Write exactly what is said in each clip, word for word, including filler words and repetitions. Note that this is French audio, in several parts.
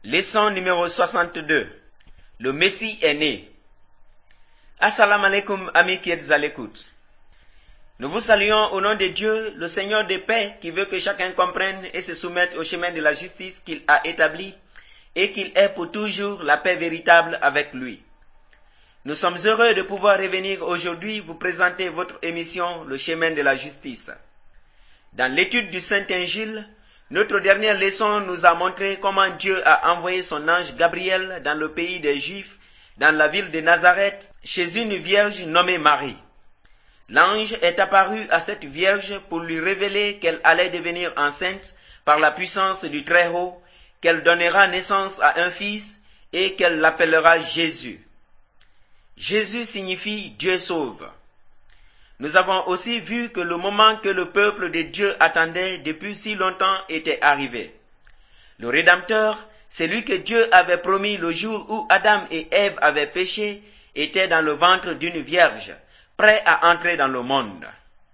Leçon numéro soixante-deux. Le Messie est né. Assalamu alaikum, amis qui êtes à l'écoute. Nous vous saluons au nom de Dieu, le Seigneur de paix, qui veut que chacun comprenne et se soumette au chemin de la justice qu'il a établi et qu'il ait pour toujours la paix véritable avec lui. Nous sommes heureux de pouvoir revenir aujourd'hui vous présenter votre émission Le chemin de la justice. Dans l'étude du Saint-Ingile, notre dernière leçon nous a montré comment Dieu a envoyé son ange Gabriel dans le pays des Juifs, dans la ville de Nazareth, chez une vierge nommée Marie. L'ange est apparu à cette vierge pour lui révéler qu'elle allait devenir enceinte par la puissance du Très-Haut, qu'elle donnera naissance à un fils et qu'elle l'appellera Jésus. Jésus signifie Dieu sauve. Nous avons aussi vu que le moment que le peuple de Dieu attendait depuis si longtemps était arrivé. Le Rédempteur, celui que Dieu avait promis le jour où Adam et Ève avaient péché, était dans le ventre d'une vierge, prêt à entrer dans le monde.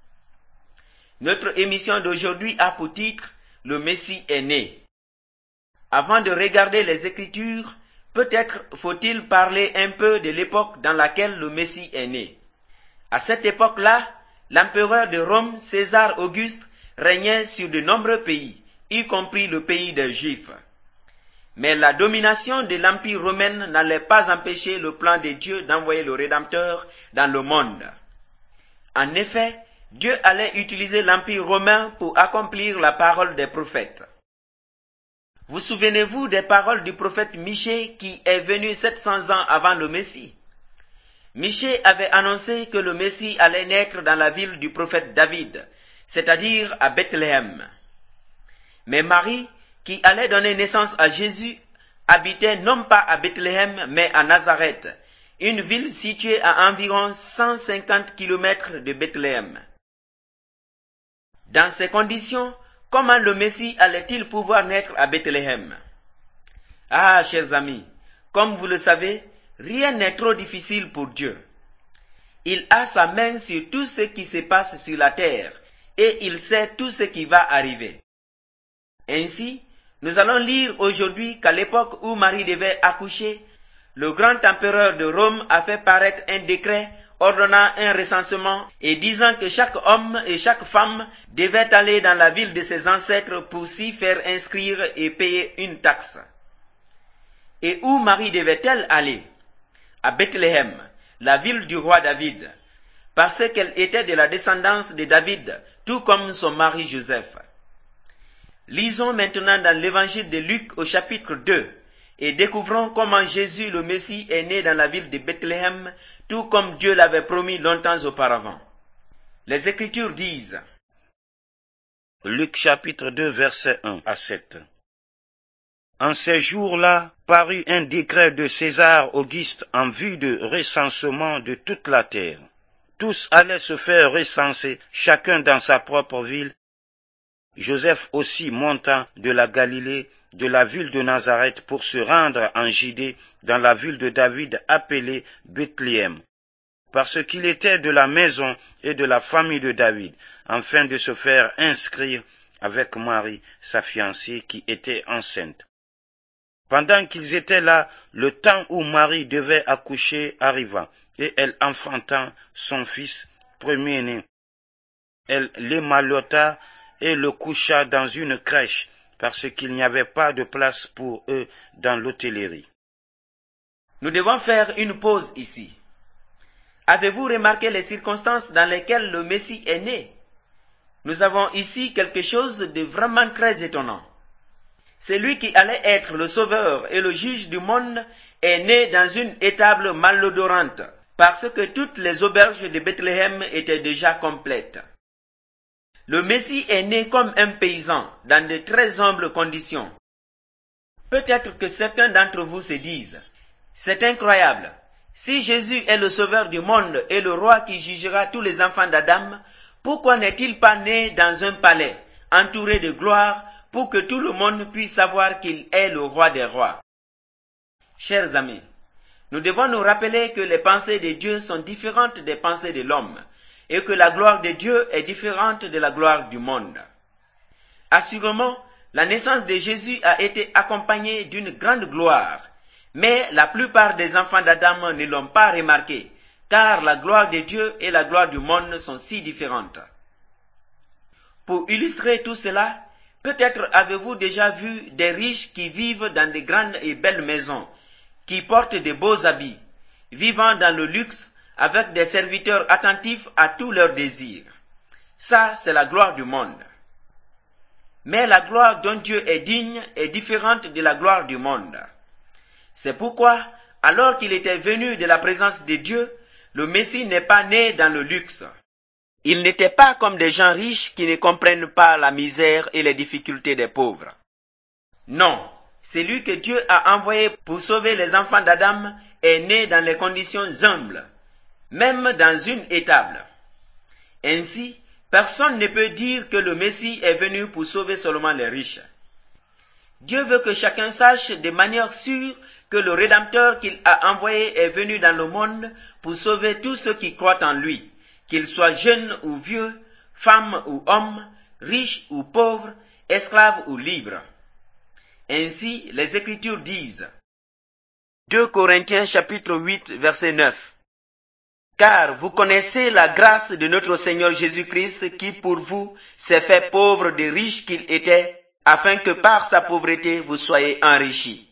Notre émission d'aujourd'hui a pour titre « Le Messie est né ». Avant de regarder les Écritures, peut-être faut-il parler un peu de l'époque dans laquelle le Messie est né. À cette époque-là, l'empereur de Rome, César Auguste, régnait sur de nombreux pays, y compris le pays des Juifs. Mais la domination de l'Empire romain n'allait pas empêcher le plan de Dieu d'envoyer le Rédempteur dans le monde. En effet, Dieu allait utiliser l'Empire romain pour accomplir la parole des prophètes. Vous souvenez-vous des paroles du prophète Michée qui est venu sept cents ans avant le Messie? Michée avait annoncé que le Messie allait naître dans la ville du prophète David, c'est-à-dire à Bethléem. Mais Marie, qui allait donner naissance à Jésus, habitait non pas à Bethléem, mais à Nazareth, une ville située à environ cent cinquante kilomètres de Bethléem. Dans ces conditions, comment le Messie allait-il pouvoir naître à Bethléem? Ah, chers amis, comme vous le savez, rien n'est trop difficile pour Dieu. Il a sa main sur tout ce qui se passe sur la terre et il sait tout ce qui va arriver. Ainsi, nous allons lire aujourd'hui qu'à l'époque où Marie devait accoucher, le grand empereur de Rome a fait paraître un décret ordonnant un recensement et disant que chaque homme et chaque femme devait aller dans la ville de ses ancêtres pour s'y faire inscrire et payer une taxe. Et où Marie devait-elle aller? À Bethléem, la ville du roi David, parce qu'elle était de la descendance de David, tout comme son mari Joseph. Lisons maintenant dans l'évangile de Luc au chapitre deux et découvrons comment Jésus le Messie est né dans la ville de Bethléem, tout comme Dieu l'avait promis longtemps auparavant. Les Écritures disent, Luc chapitre deux versets un à sept. En ces jours-là, parut un décret de César Auguste en vue de recensement de toute la terre. Tous allaient se faire recenser, chacun dans sa propre ville. Joseph aussi monta de la Galilée, de la ville de Nazareth, pour se rendre en Judée, dans la ville de David appelée Bethléem, parce qu'il était de la maison et de la famille de David, afin de se faire inscrire avec Marie, sa fiancée, qui était enceinte. Pendant qu'ils étaient là, le temps où Marie devait accoucher arriva, et elle enfanta son fils premier-né. Elle l'émalotta et le coucha dans une crèche, parce qu'il n'y avait pas de place pour eux dans l'hôtellerie. Nous devons faire une pause ici. Avez-vous remarqué les circonstances dans lesquelles le Messie est né? Nous avons ici quelque chose de vraiment très étonnant. Celui qui allait être le sauveur et le juge du monde est né dans une étable malodorante, parce que toutes les auberges de Bethléem étaient déjà complètes. Le Messie est né comme un paysan, dans de très humbles conditions. Peut-être que certains d'entre vous se disent, c'est incroyable, si Jésus est le sauveur du monde et le roi qui jugera tous les enfants d'Adam, pourquoi n'est-il pas né dans un palais, entouré de gloire, pour que tout le monde puisse savoir qu'il est le roi des rois? Chers amis, nous devons nous rappeler que les pensées de Dieu sont différentes des pensées de l'homme, et que la gloire de Dieu est différente de la gloire du monde. Assurément, la naissance de Jésus a été accompagnée d'une grande gloire, mais la plupart des enfants d'Adam ne l'ont pas remarqué, car la gloire de Dieu et la gloire du monde sont si différentes. Pour illustrer tout cela, peut-être avez-vous déjà vu des riches qui vivent dans de grandes et belles maisons, qui portent de beaux habits, vivant dans le luxe avec des serviteurs attentifs à tous leurs désirs. Ça, c'est la gloire du monde. Mais la gloire dont Dieu est digne est différente de la gloire du monde. C'est pourquoi, alors qu'il était venu de la présence de Dieu, le Messie n'est pas né dans le luxe. Il n'était pas comme des gens riches qui ne comprennent pas la misère et les difficultés des pauvres. Non, celui que Dieu a envoyé pour sauver les enfants d'Adam est né dans les conditions humbles, même dans une étable. Ainsi, personne ne peut dire que le Messie est venu pour sauver seulement les riches. Dieu veut que chacun sache de manière sûre que le Rédempteur qu'il a envoyé est venu dans le monde pour sauver tous ceux qui croient en lui, qu'ils soient jeunes ou vieux, femmes ou hommes, riches ou pauvres, esclaves ou libres. Ainsi, les Écritures disent, deux Corinthiens chapitre huit, verset neuf. Car vous connaissez la grâce de notre Seigneur Jésus-Christ qui pour vous s'est fait pauvre de riche qu'il était, afin que par sa pauvreté vous soyez enrichis.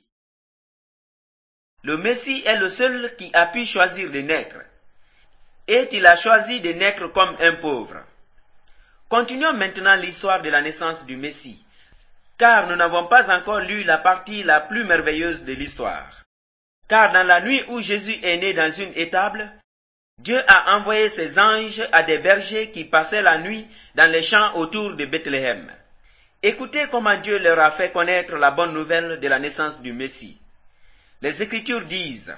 Le Messie est le seul qui a pu choisir de naître, et il a choisi de naître comme un pauvre. Continuons maintenant l'histoire de la naissance du Messie, car nous n'avons pas encore lu la partie la plus merveilleuse de l'histoire. Car dans la nuit où Jésus est né dans une étable, Dieu a envoyé ses anges à des bergers qui passaient la nuit dans les champs autour de Bethléem. Écoutez comment Dieu leur a fait connaître la bonne nouvelle de la naissance du Messie. Les Écritures disent,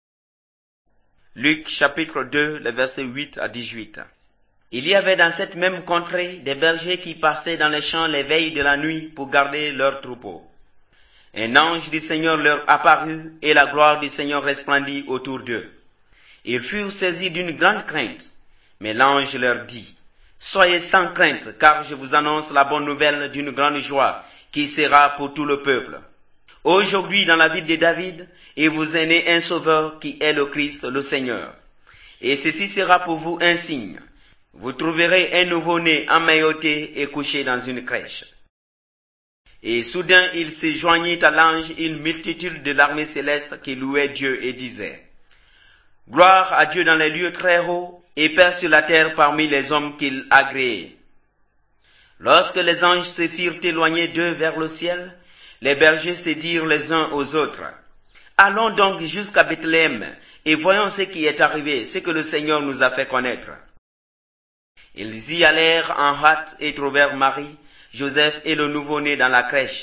Luc chapitre deux, les versets huit à dix-huit. Il y avait dans cette même contrée des bergers qui passaient dans les champs les veilles de la nuit pour garder leurs troupeaux. Un ange du Seigneur leur apparut et la gloire du Seigneur resplendit autour d'eux. Ils furent saisis d'une grande crainte, mais l'ange leur dit, « Soyez sans crainte, car je vous annonce la bonne nouvelle d'une grande joie qui sera pour tout le peuple. Aujourd'hui, dans la ville de David, il vous est né un sauveur qui est le Christ, le Seigneur. Et ceci sera pour vous un signe. Vous trouverez un nouveau-né emmailloté et couché dans une crèche. » Et soudain, il se joignit à l'ange une multitude de l'armée céleste qui louait Dieu et disait, « Gloire à Dieu dans les lieux très hauts, et paix sur la terre parmi les hommes qu'il a agréés. » Lorsque les anges se firent éloignés d'eux vers le ciel, les bergers se dirent les uns aux autres, « Allons donc jusqu'à Bethléem, et voyons ce qui est arrivé, ce que le Seigneur nous a fait connaître. » Ils y allèrent en hâte et trouvèrent Marie, Joseph et le nouveau-né dans la crèche.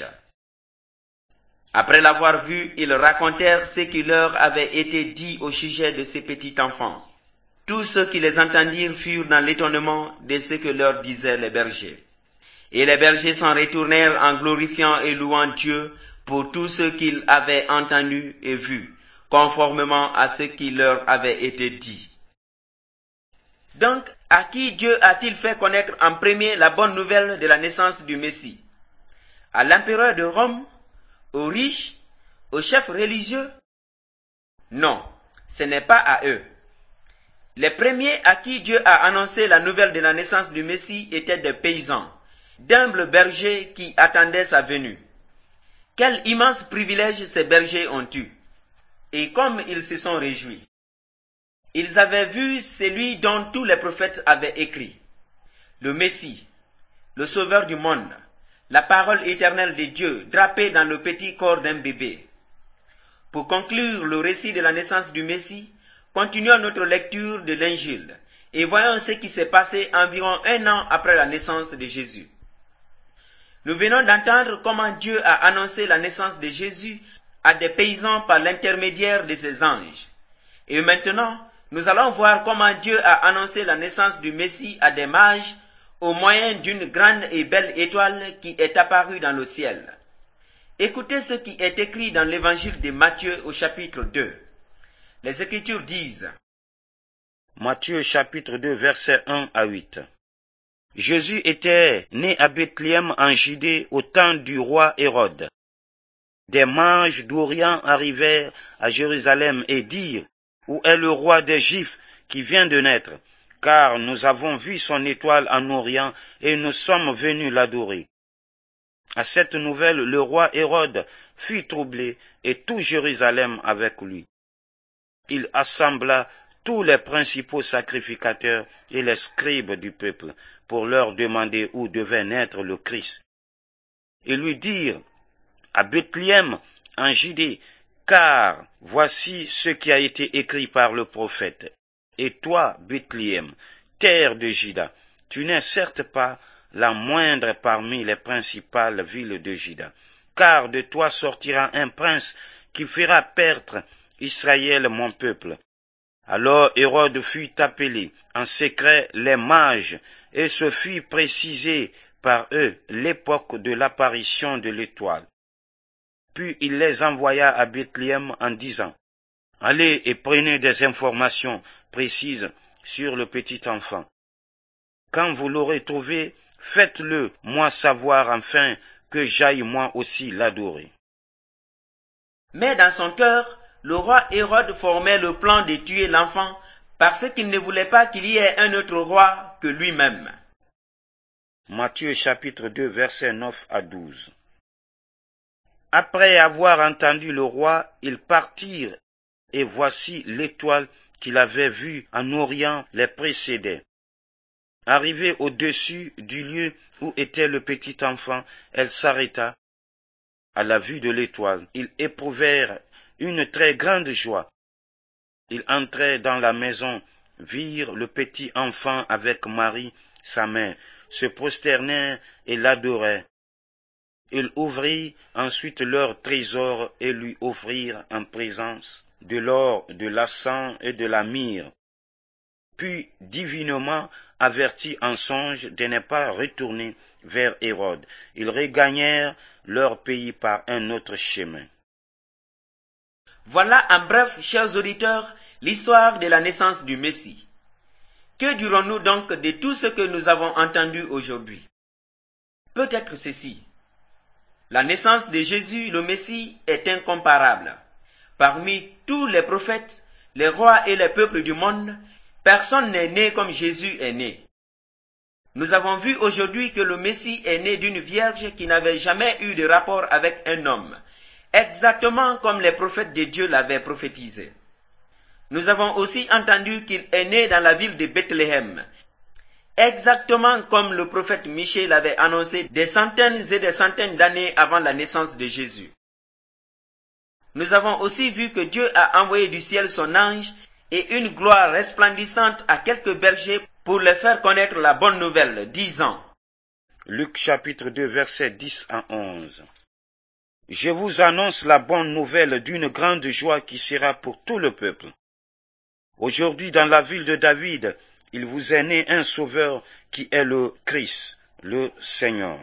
Après l'avoir vu, ils racontèrent ce qui leur avait été dit au sujet de ces petits enfants. Tous ceux qui les entendirent furent dans l'étonnement de ce que leur disaient les bergers. Et les bergers s'en retournèrent en glorifiant et louant Dieu pour tout ce qu'ils avaient entendu et vu, conformément à ce qui leur avait été dit. Donc, à qui Dieu a-t-il fait connaître en premier la bonne nouvelle de la naissance du Messie? À l'empereur de Rome? Aux riches? Aux chefs religieux? Non, ce n'est pas à eux. Les premiers à qui Dieu a annoncé la nouvelle de la naissance du Messie étaient des paysans, d'humbles bergers qui attendaient sa venue. Quel immense privilège ces bergers ont eu, et comme ils se sont réjouis. Ils avaient vu celui dont tous les prophètes avaient écrit, le Messie, le Sauveur du monde, la parole éternelle de Dieu drapée dans le petit corps d'un bébé. Pour conclure le récit de la naissance du Messie, continuons notre lecture de l'Injil et voyons ce qui s'est passé environ un an après la naissance de Jésus. Nous venons d'entendre comment Dieu a annoncé la naissance de Jésus à des paysans par l'intermédiaire de ses anges. Et maintenant, nous allons voir comment Dieu a annoncé la naissance du Messie à des mages au moyen d'une grande et belle étoile qui est apparue dans le ciel. Écoutez ce qui est écrit dans l'évangile de Matthieu au chapitre deux. Les Écritures disent, Matthieu chapitre deux, versets un à huit. Jésus était né à Bethléem en Judée au temps du roi Hérode. Des mages d'Orient arrivèrent à Jérusalem et dirent, « Où est le roi des Juifs qui vient de naître? Car nous avons vu son étoile en Orient et nous sommes venus l'adorer. » À cette nouvelle, le roi Hérode fut troublé et tout Jérusalem avec lui. Il assembla tous les principaux sacrificateurs et les scribes du peuple pour leur demander où devait naître le Christ. Ils lui dirent, à Bethléem, en Judée, car voici ce qui a été écrit par le prophète. Et toi, Bethléem, terre de Juda, tu n'es certes pas la moindre parmi les principales villes de Juda, car de toi sortira un prince qui fera perdre Israël mon peuple. Alors Hérode fut appelé en secret les mages, et se fit préciser par eux l'époque de l'apparition de l'étoile. Puis il les envoya à Bethléem en disant, « Allez et prenez des informations précises sur le petit enfant. Quand vous l'aurez trouvé, faites-le moi savoir afin que j'aille moi aussi l'adorer. » Mais dans son cœur, le roi Hérode formait le plan de tuer l'enfant parce qu'il ne voulait pas qu'il y ait un autre roi que lui-même. Matthieu chapitre deux versets neuf à douze. Après avoir entendu le roi, ils partirent, et voici l'étoile qu'il avait vue en Orient les précédait. Arrivée au-dessus du lieu où était le petit enfant, elle s'arrêta. À la vue de l'étoile, ils éprouvèrent une très grande joie. Ils entrèrent dans la maison, virent le petit enfant avec Marie, sa mère, se prosternèrent et l'adorèrent. Ils ouvrirent ensuite leur trésor et lui offrirent en présence de l'or, de l'encens et de la myrrhe. Puis, divinement avertis en songe de ne pas retourner vers Hérode, ils regagnèrent leur pays par un autre chemin. Voilà en bref, chers auditeurs, l'histoire de la naissance du Messie. Que dirons-nous donc de tout ce que nous avons entendu aujourd'hui? Peut-être ceci. La naissance de Jésus, le Messie, est incomparable. Parmi tous les prophètes, les rois et les peuples du monde, personne n'est né comme Jésus est né. Nous avons vu aujourd'hui que le Messie est né d'une vierge qui n'avait jamais eu de rapport avec un homme, exactement comme les prophètes de Dieu l'avaient prophétisé. Nous avons aussi entendu qu'il est né dans la ville de Bethléem, exactement comme le prophète Michée l'avait annoncé des centaines et des centaines d'années avant la naissance de Jésus. Nous avons aussi vu que Dieu a envoyé du ciel son ange et une gloire resplendissante à quelques bergers pour leur faire connaître la bonne nouvelle, disant, Luc chapitre deux versets dix à onze. Je vous annonce la bonne nouvelle d'une grande joie qui sera pour tout le peuple. Aujourd'hui, dans la ville de David, il vous est né un sauveur qui est le Christ, le Seigneur.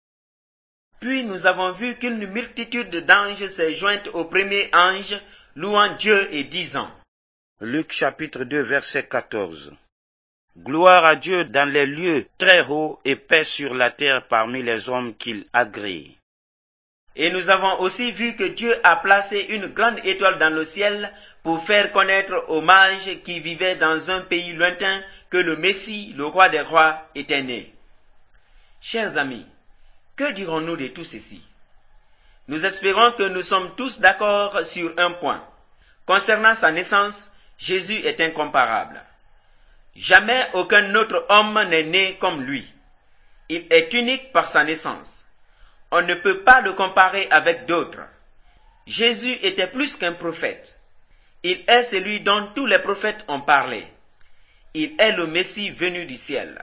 Puis nous avons vu qu'une multitude d'anges s'est jointe au premier ange, louant Dieu et disant. Luc chapitre deux verset quatorze. Gloire à Dieu dans les lieux très hauts et paix sur la terre parmi les hommes qu'il agrée. Et nous avons aussi vu que Dieu a placé une grande étoile dans le ciel pour faire connaître aux mages qui vivaient dans un pays lointain que le Messie, le roi des rois, était né. Chers amis, que dirons-nous de tout ceci? Nous espérons que nous sommes tous d'accord sur un point. Concernant sa naissance, Jésus est incomparable. Jamais aucun autre homme n'est né comme lui. Il est unique par sa naissance. On ne peut pas le comparer avec d'autres. Jésus était plus qu'un prophète. Il est celui dont tous les prophètes ont parlé. Il est le Messie venu du ciel.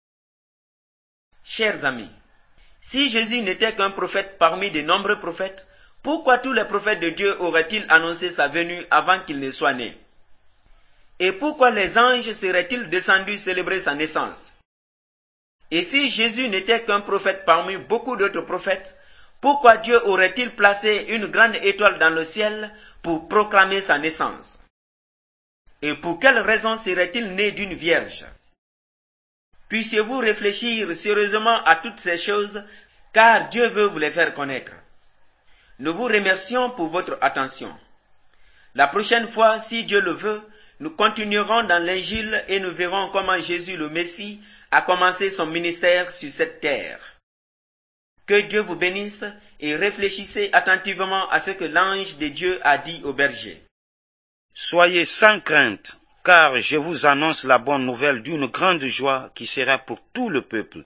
Chers amis, si Jésus n'était qu'un prophète parmi de nombreux prophètes, pourquoi tous les prophètes de Dieu auraient-ils annoncé sa venue avant qu'il ne soit né? Et pourquoi les anges seraient-ils descendus célébrer sa naissance? Et si Jésus n'était qu'un prophète parmi beaucoup d'autres prophètes, pourquoi Dieu aurait-il placé une grande étoile dans le ciel pour proclamer sa naissance? Et pour quelle raison serait-il né d'une vierge? Puissiez-vous réfléchir sérieusement à toutes ces choses, car Dieu veut vous les faire connaître. Nous vous remercions pour votre attention. La prochaine fois, si Dieu le veut, nous continuerons dans l'Évangile et nous verrons comment Jésus le Messie a commencé son ministère sur cette terre. Que Dieu vous bénisse et réfléchissez attentivement à ce que l'ange de Dieu a dit au berger. Soyez sans crainte, car je vous annonce la bonne nouvelle d'une grande joie qui sera pour tout le peuple.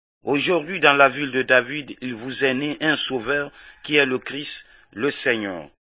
Aujourd'hui, dans la ville de David, il vous est né un sauveur qui est le Christ, le Seigneur.